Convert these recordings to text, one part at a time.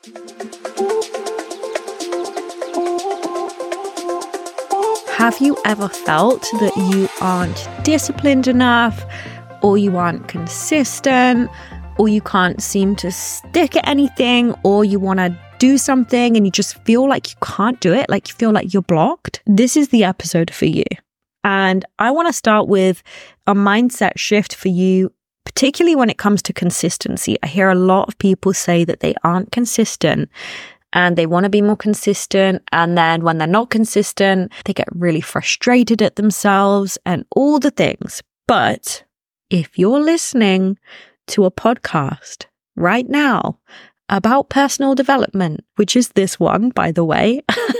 Have you ever felt that you aren't disciplined enough, or you aren't consistent, or you can't seem to stick at anything, or you want to do something and you just feel like you can't do it, like you feel like you're blocked? This is the episode for you. And I want to start with a mindset shift for you, particularly when it comes to consistency. I hear a lot of people say that they aren't consistent and they want to be more consistent. And then when they're not consistent, they get really frustrated at themselves and all the things. But if you're listening to a podcast right now about personal development, which is this one, by the way,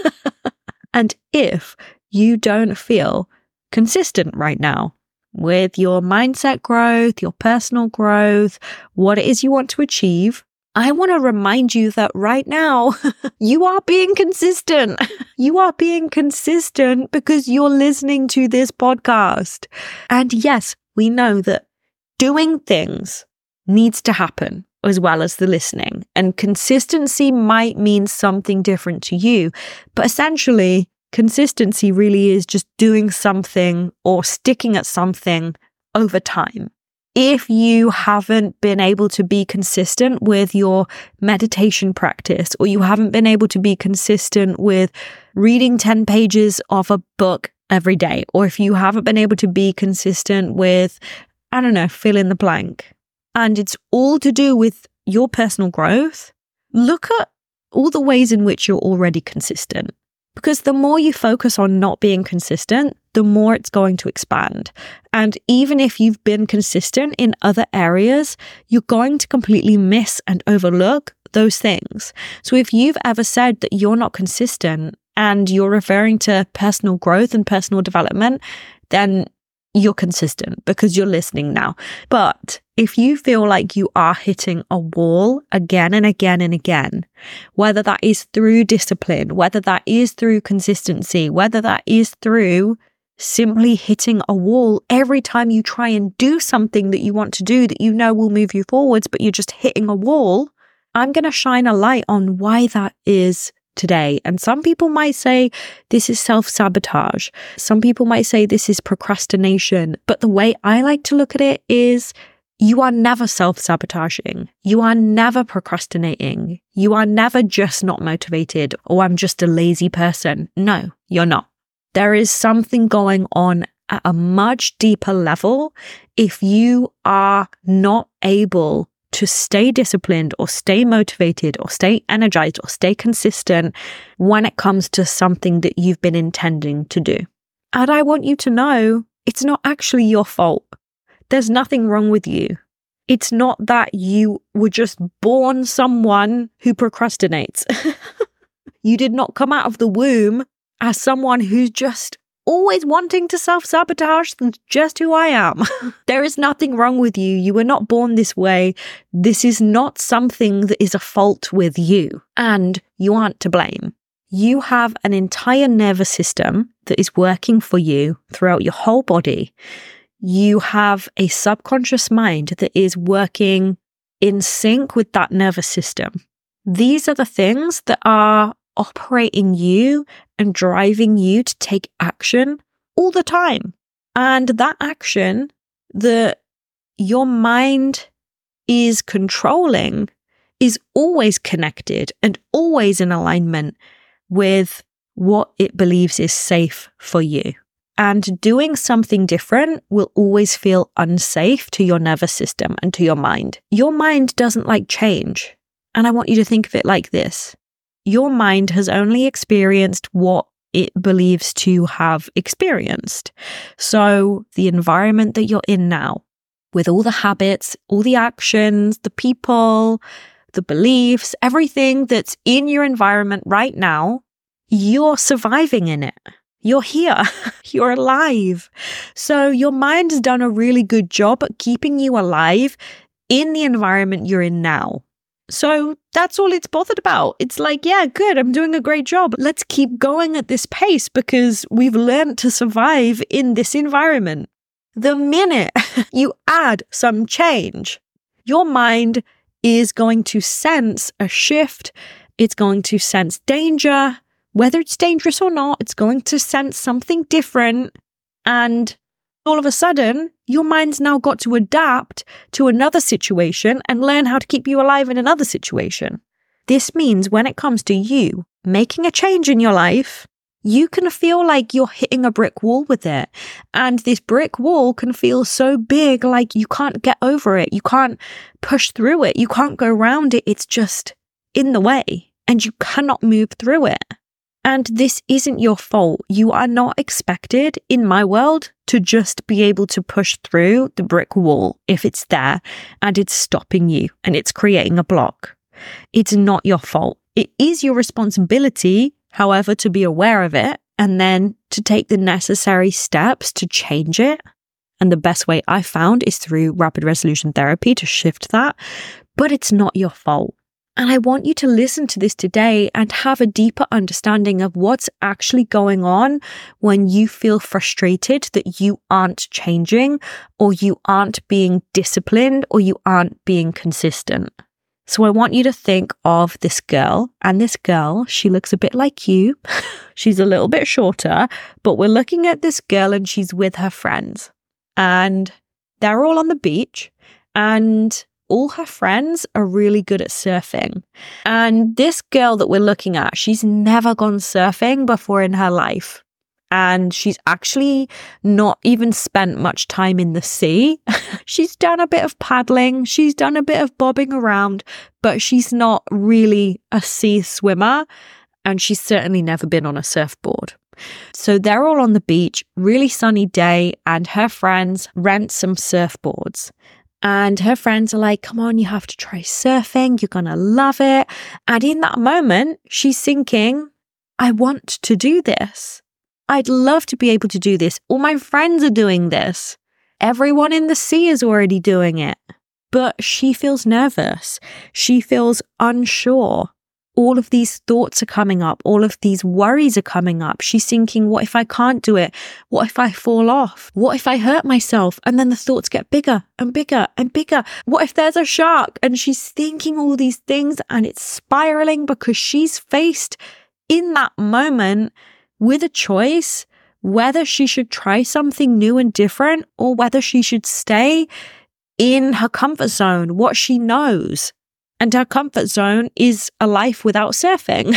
and if you don't feel consistent right now with your mindset growth, your personal growth, what it is you want to achieve, I want to remind you that right now, you are being consistent. You are being consistent because you're listening to this podcast. And yes, we know that doing things needs to happen as well as the listening. And consistency might mean something different to you. But essentially, consistency really is just doing something or sticking at something over time. If you haven't been able to be consistent with your meditation practice, or you haven't been able to be consistent with reading 10 pages of a book every day, or if you haven't been able to be consistent with, I don't know, fill in the blank, and it's all to do with your personal growth, look at all the ways in which you're already consistent. Because the more you focus on not being consistent, the more it's going to expand. And even if you've been consistent in other areas, you're going to completely miss and overlook those things. So if you've ever said that you're not consistent and you're referring to personal growth and personal development, then you're consistent because you're listening now. But if you feel like you are hitting a wall again and again and again, whether that is through discipline, whether that is through consistency, whether that is through simply hitting a wall every time you try and do something that you want to do that you know will move you forwards, but you're just hitting a wall, I'm going to shine a light on why that is today. And some people might say this is self-sabotage. Some people might say this is procrastination. But the way I like to look at it is you are never self-sabotaging. You are never procrastinating. You are never just not motivated, or I'm just a lazy person. No, you're not. There is something going on at a much deeper level if you are not able to stay disciplined or stay motivated or stay energized or stay consistent when it comes to something that you've been intending to do. And I want you to know it's not actually your fault. There's nothing wrong with you. It's not that you were just born someone who procrastinates. You did not come out of the womb as someone who's just always wanting to self-sabotage. That's just who I am. There is nothing wrong with you. You were not born this way. This is not something that is a fault with you, and you aren't to blame. You have an entire nervous system that is working for you throughout your whole body. You have a subconscious mind that is working in sync with that nervous system. These are the things that are operating you and driving you to take action all the time. And that action that your mind is controlling is always connected and always in alignment with what it believes is safe for you. And doing something different will always feel unsafe to your nervous system and to your mind. Your mind doesn't like change. And I want you to think of it like this. Your mind has only experienced what it believes to have experienced. So the environment that you're in now, with all the habits, all the actions, the people, the beliefs, everything that's in your environment right now, you're surviving in it. You're here. You're alive. So your mind has done a really good job at keeping you alive in the environment you're in now. So that's all it's bothered about. It's like, yeah, good, I'm doing a great job. Let's keep going at this pace because we've learned to survive in this environment. The minute you add some change, your mind is going to sense a shift. It's going to sense danger. Whether it's dangerous or not, it's going to sense something different. And all of a sudden, your mind's now got to adapt to another situation and learn how to keep you alive in another situation. This means when it comes to you making a change in your life, you can feel like you're hitting a brick wall with it. And this brick wall can feel so big, like you can't get over it. You can't push through it. You can't go around it. It's just in the way and you cannot move through it. And this isn't your fault. You are not expected, in my world, to just be able to push through the brick wall if it's there and it's stopping you and it's creating a block. It's not your fault. It is your responsibility, however, to be aware of it and then to take the necessary steps to change it. And the best way I found is through rapid resolution therapy to shift that. But it's not your fault. And I want you to listen to this today and have a deeper understanding of what's actually going on when you feel frustrated that you aren't changing or you aren't being disciplined or you aren't being consistent. So I want you to think of this girl, and this girl, she looks a bit like you. She's a little bit shorter, but we're looking at this girl and she's with her friends and they're all on the beach and all her friends are really good at surfing. And this girl that we're looking at, she's never gone surfing before in her life. And she's actually not even spent much time in the sea. She's done a bit of paddling. She's done a bit of bobbing around, but she's not really a sea swimmer. And she's certainly never been on a surfboard. So they're all on the beach, really sunny day, and her friends rent some surfboards. And her friends are like, come on, you have to try surfing. You're going to love it. And in that moment, she's thinking, I want to do this. I'd love to be able to do this. All my friends are doing this. Everyone in the sea is already doing it. But she feels nervous. She feels unsure. All of these thoughts are coming up. All of these worries are coming up. She's thinking, what if I can't do it? What if I fall off? What if I hurt myself? And then the thoughts get bigger and bigger and bigger. What if there's a shark? And she's thinking all these things and it's spiraling because she's faced in that moment with a choice whether she should try something new and different or whether she should stay in her comfort zone, what she knows. And her comfort zone is a life without surfing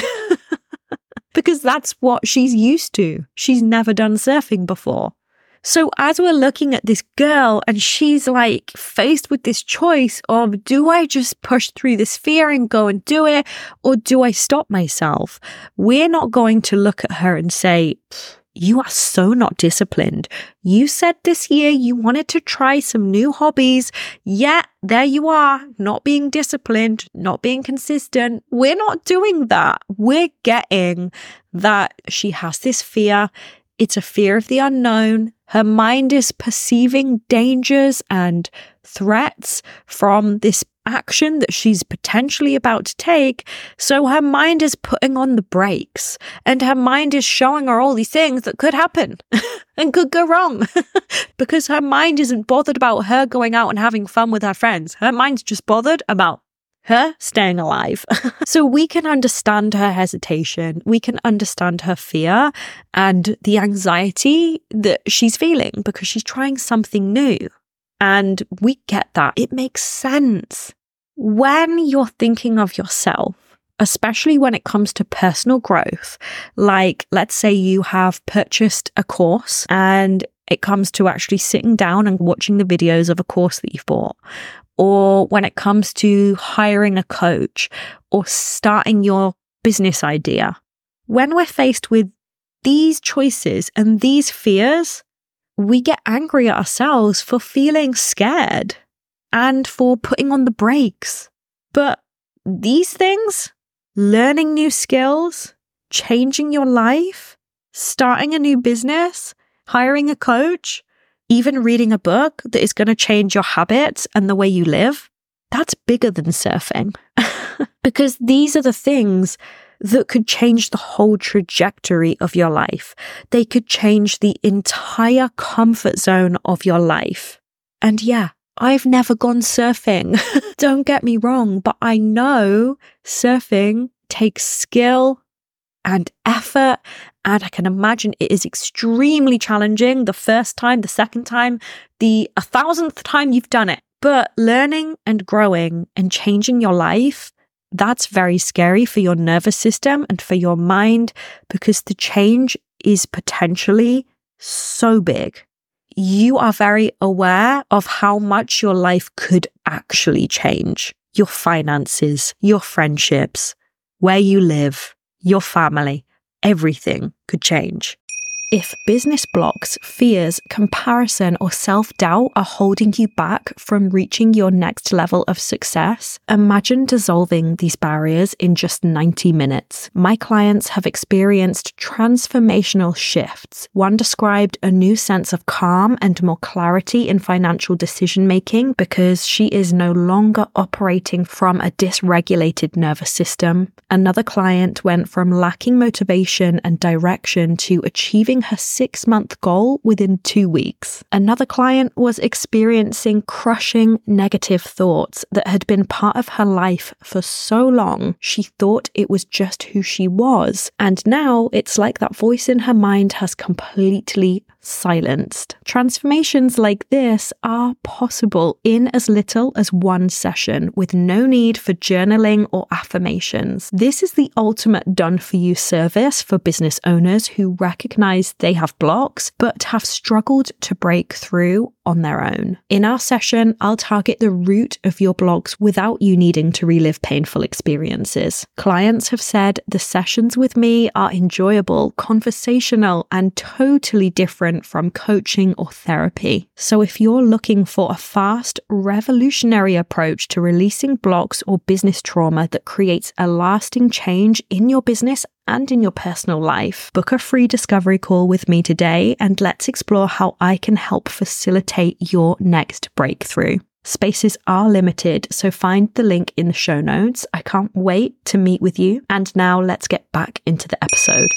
because that's what she's used to. She's never done surfing before. So as we're looking at this girl and she's like faced with this choice of, do I just push through this fear and go and do it? Or do I stop myself? We're not going to look at her and say, you are so not disciplined. You said this year you wanted to try some new hobbies. Yet there you are, not being disciplined, not being consistent. We're not doing that. We're getting that she has this fear. It's a fear of the unknown. Her mind is perceiving dangers and threats from this action that she's potentially about to take. So her mind is putting on the brakes and her mind is showing her all these things that could happen and could go wrong because her mind isn't bothered about her going out and having fun with her friends. Her mind's just bothered about her staying alive. So we can understand her hesitation. We can understand her fear and the anxiety that she's feeling because she's trying something new. And we get that. It makes sense. When you're thinking of yourself, especially when it comes to personal growth, like let's say you have purchased a course and it comes to actually sitting down and watching the videos of a course that you've bought, or when it comes to hiring a coach or starting your business idea. When we're faced with these choices and these fears, we get angry at ourselves for feeling scared and for putting on the brakes. But these things, learning new skills, changing your life, starting a new business, hiring a coach, even reading a book that is going to change your habits and the way you live, that's bigger than surfing. Because these are the things that could change the whole trajectory of your life. They could change the entire comfort zone of your life. And yeah, I've never gone surfing. Don't get me wrong, but I know surfing takes skill and effort, and I can imagine it is extremely challenging the first time, the second time, the 1,000th time you've done it. But learning and growing and changing your life, that's very scary for your nervous system and for your mind, because the change is potentially so big. You are very aware of how much your life could actually change. Your finances, your friendships, where you live, your family, everything could change. If business blocks, fears, comparison, or self-doubt are holding you back from reaching your next level of success, imagine dissolving these barriers in just 90 minutes. My clients have experienced transformational shifts. One described a new sense of calm and more clarity in financial decision-making because she is no longer operating from a dysregulated nervous system. Another client went from lacking motivation and direction to achieving her 6-month goal within 2 weeks. Another client was experiencing crushing negative thoughts that had been part of her life for so long she thought it was just who she was, and now it's like that voice in her mind has completely silenced. Transformations like this are possible in as little as 1 session with no need for journaling or affirmations. This is the ultimate done-for-you service for business owners who recognize they have blocks but have struggled to break through on their own. In our session, I'll target the root of your blocks without you needing to relive painful experiences. Clients have said the sessions with me are enjoyable, conversational, and totally different from coaching or therapy. So if you're looking for a fast, revolutionary approach to releasing blocks or business trauma that creates a lasting change in your business and in your personal life, book a free discovery call with me today and let's explore how I can help facilitate your next breakthrough. Spaces are limited, so find the link in the show notes. I can't wait to meet with you. And now let's get back into the episode.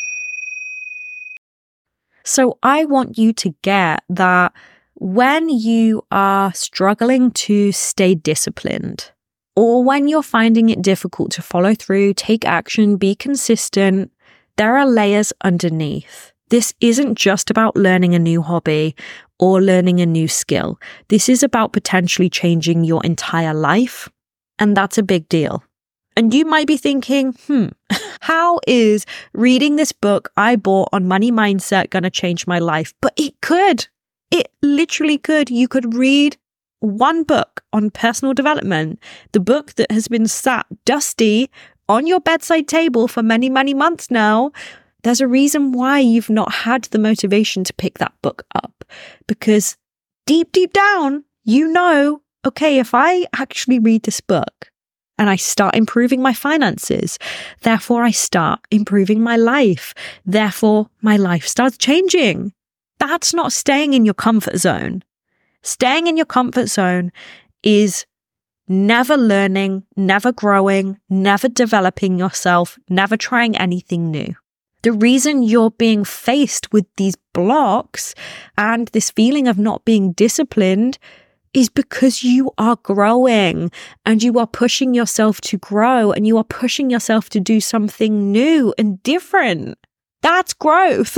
So I want you to get that when you are struggling to stay disciplined, or when you're finding it difficult to follow through, take action, be consistent, there are layers underneath. This isn't just about learning a new hobby or learning a new skill. This is about potentially changing your entire life, and that's a big deal. And you might be thinking, how is reading this book I bought on money mindset going to change my life? But it could. It literally could. You could read one book on personal development, the book that has been sat dusty on your bedside table for many, many months now. There's a reason why you've not had the motivation to pick that book up, because deep down, you know, okay, if I actually read this book and I start improving my finances, therefore I start improving my life, therefore my life starts changing. That's not staying in your comfort zone. Staying in your comfort zone is never learning, never growing, never developing yourself, never trying anything new. The reason you're being faced with these blocks and this feeling of not being disciplined is because you are growing and you are pushing yourself to grow and you are pushing yourself to do something new and different. That's growth.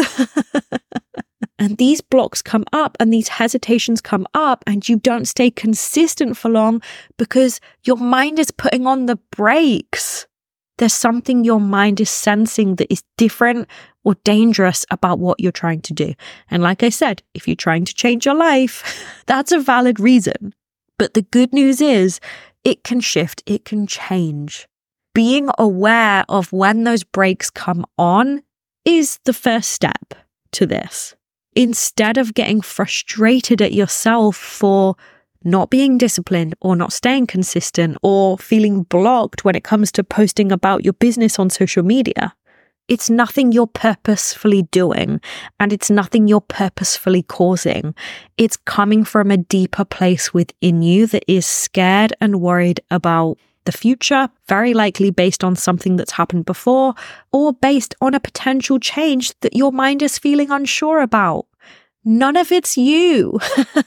And these blocks come up and these hesitations come up and you don't stay consistent for long because your mind is putting on the brakes. There's something your mind is sensing that is different or dangerous about what you're trying to do. And like I said, if you're trying to change your life, that's a valid reason. But the good news is it can shift, it can change. Being aware of when those brakes come on is the first step to this. Instead of getting frustrated at yourself for not being disciplined or not staying consistent or feeling blocked when it comes to posting about your business on social media, it's nothing you're purposefully doing and it's nothing you're purposefully causing. It's coming from a deeper place within you that is scared and worried about the future, very likely based on something that's happened before or based on a potential change that your mind is feeling unsure about. none of it's you.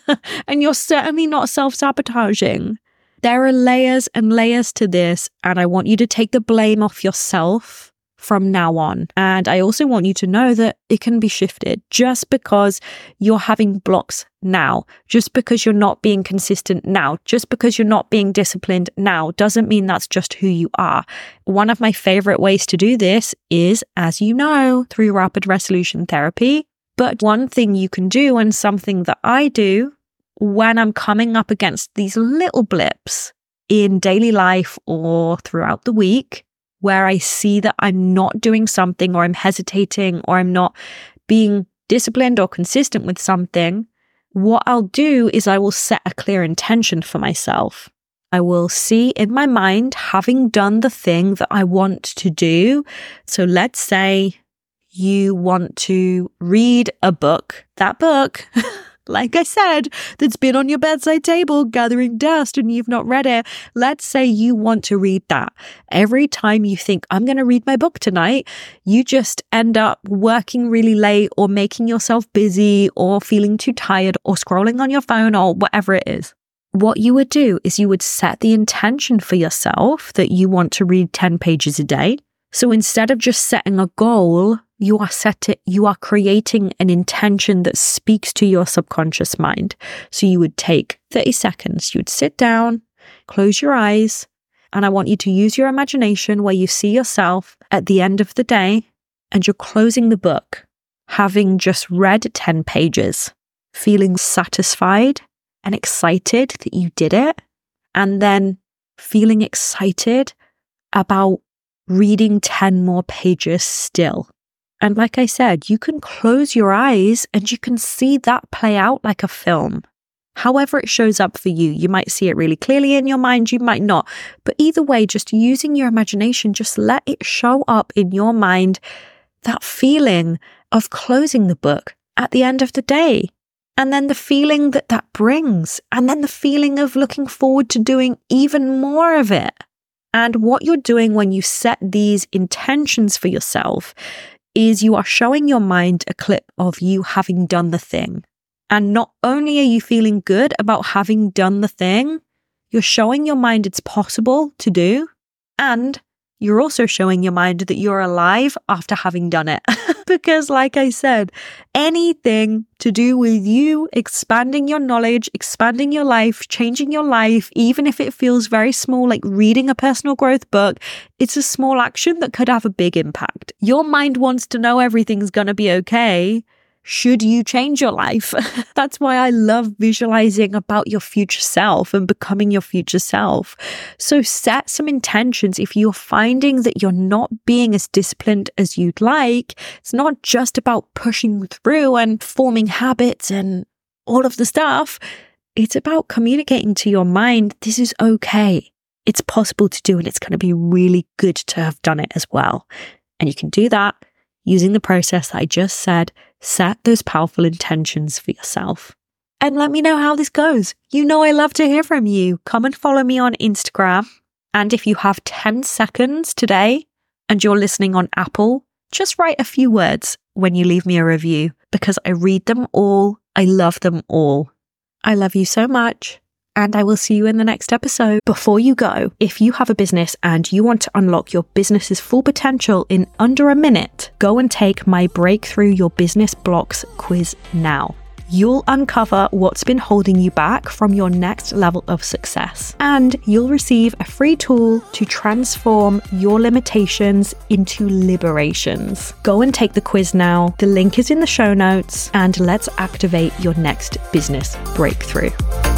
And you're certainly not self-sabotaging. There are layers and layers to this, and I want you to take the blame off yourself from now on. And I also want you to know that it can be shifted. Just because you're having blocks now, just because you're not being consistent now, just because you're not being disciplined now, doesn't mean that's just who you are. One of my favorite ways to do this is, as you know, through rapid resolution therapy. But one thing you can do, and something that I do when I'm coming up against these little blips in daily life or throughout the week, where I see that I'm not doing something, or I'm hesitating, or I'm not being disciplined or consistent with something, what I'll do is I will set a clear intention for myself. I will see in my mind, having done the thing that I want to do. So let's say you want to read a book. That book, like I said, that's been on your bedside table gathering dust and you've not read it. Let's say you want to read that. Every time you think, I'm going to read my book tonight, you just end up working really late, or making yourself busy, or feeling too tired, or scrolling on your phone, or whatever it is. What you would do is you would set the intention for yourself that you want to read 10 pages a day. So instead of just setting a goal, you are creating an intention that speaks to your subconscious mind. So you would take 30 seconds, you would sit down, close your eyes, and I want you to use your imagination where you see yourself at the end of the day and you're closing the book, having just read 10 pages, feeling satisfied and excited that you did it, and then feeling excited about reading 10 more pages still. And like I said, you can close your eyes and you can see that play out like a film. However it shows up for you, you might see it really clearly in your mind, you might not. But either way, just using your imagination, just let it show up in your mind, that feeling of closing the book at the end of the day. And then the feeling that that brings, and then the feeling of looking forward to doing even more of it. And what you're doing when you set these intentions for yourself is you are showing your mind a clip of you having done the thing. And not only are you feeling good about having done the thing, you're showing your mind it's possible to do. And you're also showing your mind that you're alive after having done it. Because like I said, anything to do with you expanding your knowledge, expanding your life, changing your life, even if it feels very small, like reading a personal growth book, it's a small action that could have a big impact. Your mind wants to know everything's going to be okay. Should you change your life? That's why I love visualizing about your future self and becoming your future self. So set some intentions. If you're finding that you're not being as disciplined as you'd like, it's not just about pushing through and forming habits and all of the stuff. It's about communicating to your mind, this is okay. It's possible to do, and it's going to be really good to have done it as well. And you can do that using the process that I just said. Set those powerful intentions for yourself. And let me know how this goes. You know I love to hear from you. Come and follow me on Instagram. And if you have 10 seconds today and you're listening on Apple, just write a few words when you leave me a review, because I read them all. I love them all. I love you so much. And I will see you in the next episode. Before you go, if you have a business and you want to unlock your business's full potential in under a minute, go and take my Breakthrough Your Business Blocks quiz now. You'll uncover what's been holding you back from your next level of success, and you'll receive a free tool to transform your limitations into liberations. Go and take the quiz now. The link is in the show notes, and let's activate your next business breakthrough.